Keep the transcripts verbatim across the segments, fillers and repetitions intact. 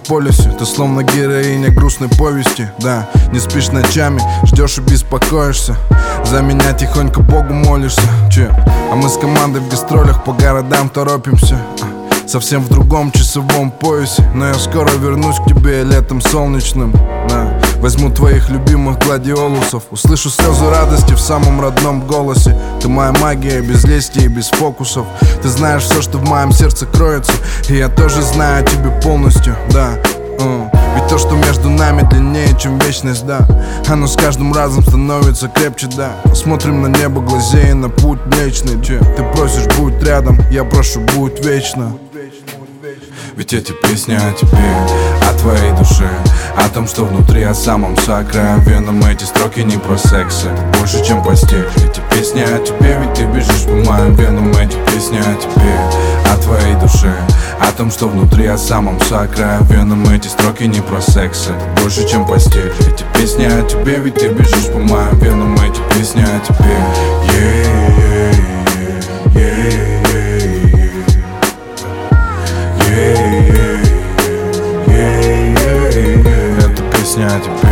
полюсе. Ты словно героиня грустной повести, да. Не спишь ночами, ждешь и беспокоишься. За меня тихонько Богу молишься, че? А мы с командой в гастролях по городам торопимся, совсем в другом часовом поясе. Но я скоро вернусь к тебе летом солнечным, да. Возьму твоих любимых гладиолусов, услышу слезы радости в самом родном голосе. Ты моя магия, без лести и без фокусов. Ты знаешь все, что в моем сердце кроется, и я тоже знаю о тебе полностью, да. uh. Ведь то, что между нами длиннее, чем вечность, да. Оно с каждым разом становится крепче, да. Смотрим на небо, глазея на путь млечный, че? Ты просишь, будь рядом, я прошу, будь вечно. Ведь эти песни о тебе, о твоей душе, о том, что внутри, о самом сокровенном. Эти строки не про секс, это больше, чем постель. Эти песни о тебе, ведь ты бежишь по моим венам. Эти песни о тебе, о твоей душе, о том, что внутри, о самом сокровенном. Эти строки не про секс, это больше, чем постель. Эти песни о тебе, ведь ты бежишь по моим венам. Эти песни о тебе, yeah, yeah, yeah. Это песня о тебе.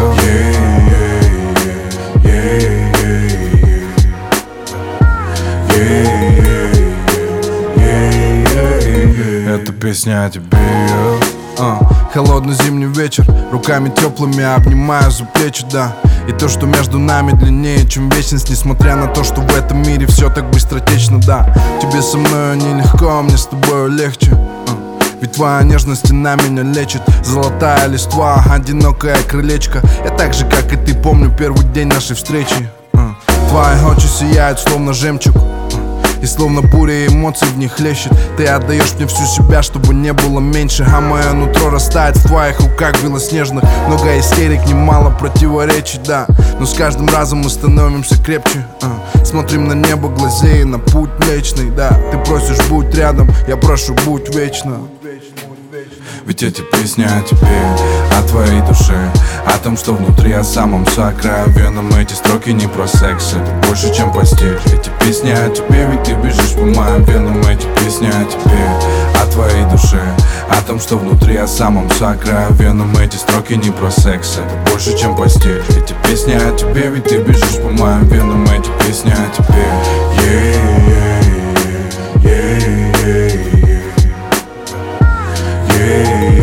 Это песня о тебе. Uh, холодный зимний вечер, руками теплыми обнимаю за плечи, да. И то, что между нами длиннее, чем вечность. Несмотря на то, что в этом мире все так быстротечно, да. Тебе со мною нелегко, а мне с тобою легче, uh. Ведь твоя нежность на меня лечит. Золотая листва, одинокое крылечко. Я так же, как и ты, помню первый день нашей встречи, uh. Твои очи сияют, словно жемчуг, uh. И словно буря эмоций в них хлещет. Ты отдаешь мне всю себя, чтобы не было меньше. А мое нутро растает в твоих руках белоснежных. Много истерик, немало противоречий, да. Но с каждым разом мы становимся крепче, а. Смотрим на небо, глазея на путь млечный, да. Ты просишь, будь рядом, я прошу, будь вечно. Ведь эти песни о тебе, о твоей душе, о том, что внутри, о самом сокровенном. Эти строки не про секс, это больше, чем постель. Эти песни о тебе, ведь ты бежишь по моим венам. Эти песни о тебе, о твоей душе, о том, что внутри, о самом сокровенном. Эти строки не про секс, это больше, чем постель. Эти песни о тебе, ведь ты бежишь по моим венам. Эти песни о тебе, yeah, yeah, yeah, yeah, yeah. Yeah.